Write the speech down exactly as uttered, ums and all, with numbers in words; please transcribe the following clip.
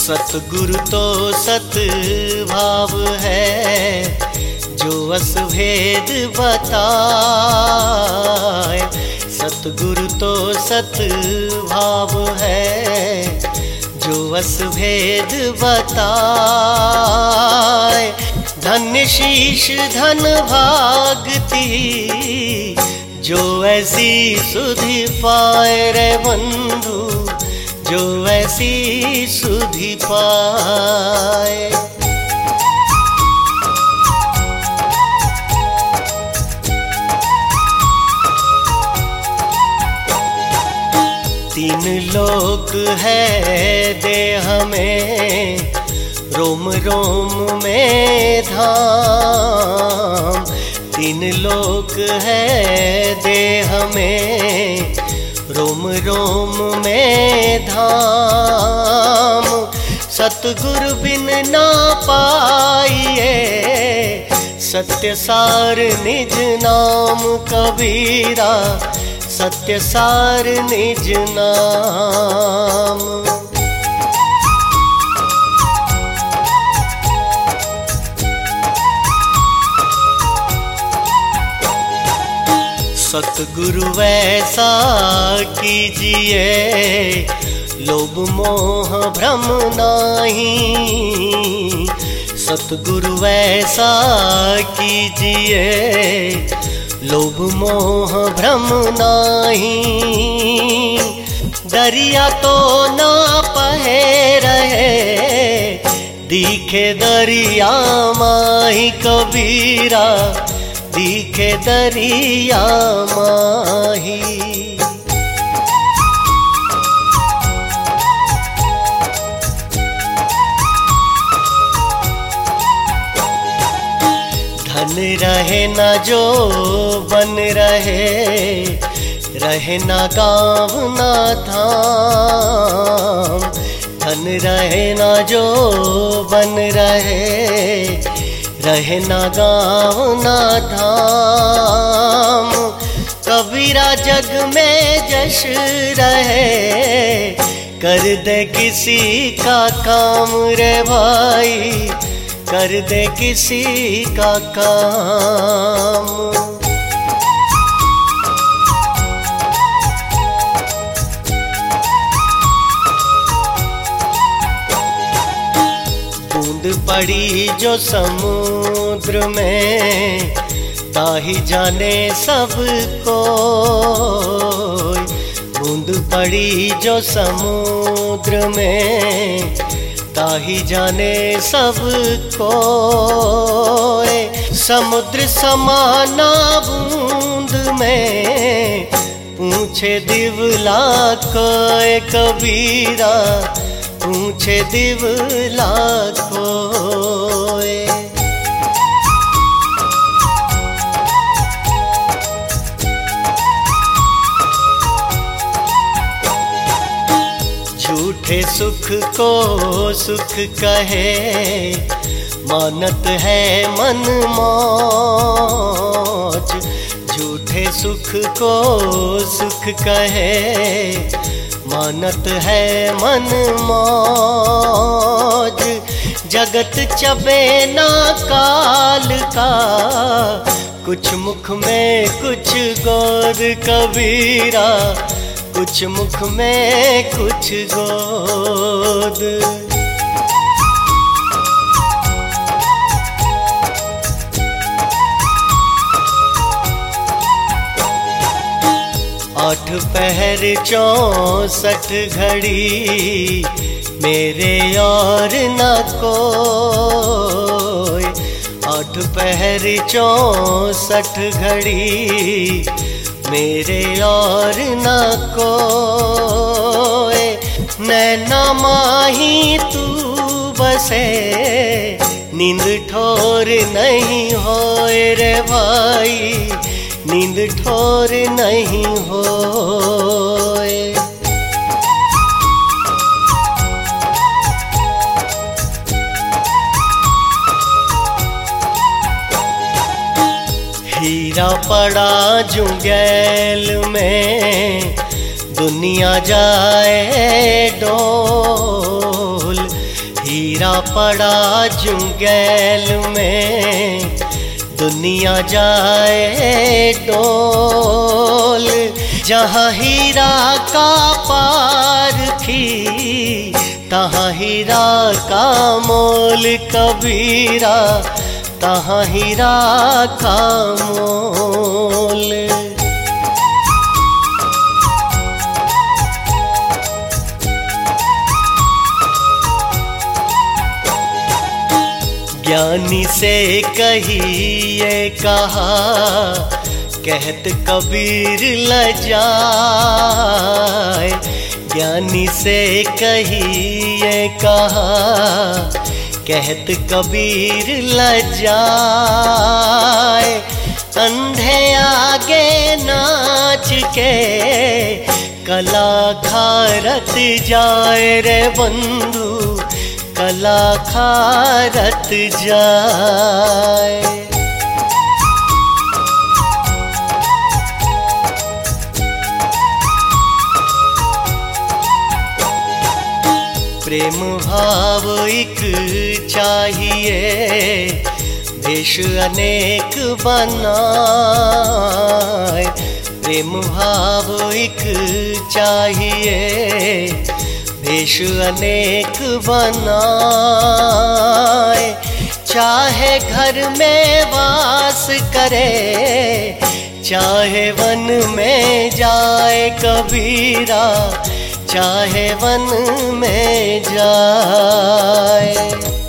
सतगुरु तो सत भाव है, जो अस भेद बताए। सतगुरु तो सत भाव है, जो अस भेद बताए। धन्य शीश धन भागती, जो ऐसी सुधि पाए रे बंधु, जो ऐसी सुधि पाए। तीन लोक है देह में, रोम रोम में धाम। तीन लोक है देह में, रोम रोम में धाम। सतगुरु बिन ना पाइए, सत्य सार निज नाम कबीरा, सत्य सार निज नाम। सतगुरु वैसा कीजिए, लोभ मोह भ्रम नाही। सतगुरु वैसा कीजिए, लोभ मोह भ्रम नाही। दरिया तो ना पहे रहे, दिखे दरिया माही कबीरा, दिखे दरिया माही। धन रहे न जो बन रहे, रहे न गाँव न धाम। धन रहे न जो बन रहे, रहे न गाँव न धाम। कबीरा जग में जश रहे, कर दे किसी का काम रे भाई, कर दे किसी का काम। बूंद पड़ी जो समुद्र में, ताही जाने सब कोई। बूंद पड़ी जो समुद्र में, ताही जाने सब कोई। समुद्र समाना बूंद में, पूछे दिवला कोय कबीरा, पूछे दिवला कोय। झूठे सुख को सुख कहे, मानत है मन मौज। झूठे सुख को सुख कहे, मानत है मन मौज। जगत चबे ना काल का, कुछ मुख में कुछ गोद कबीरा, कुछ मुख में कुछ गोद। आठ पहर चौसठ घड़ी, मेरे और न कोई। आठ पहर चौसठ घड़ी, मेरे और न कोई। नैना माही तू बसे, नींद ठोर नहीं होए रे भाई, नींद ठोर नहीं होए। हीरा पड़ा जुगैल में, दुनिया जाए डोल। हीरा पड़ा जुंगैल में, दुनिया जाए डोल। जहाँ हीरा का पारखी तहाँ हीरा का मोल, कबीरा तहाँ हीरा का मोल। ज्ञानी से कहिए कहा, कहत कबीर लजाए। ज्ञानी से कहिए कहा, कहत कबीर लजाए। अंधे आगे नाच के कला खारत जाए रे बंधु, कला खारत जाए। प्रेम भाव एक चाहिए, देश अनेक बनाए। प्रेम भाव एक चाहिए, देश अनेक बनाए। चाहे घर में वास करे, चाहे वन में जाए कबीरा, चाहे वन में जाए।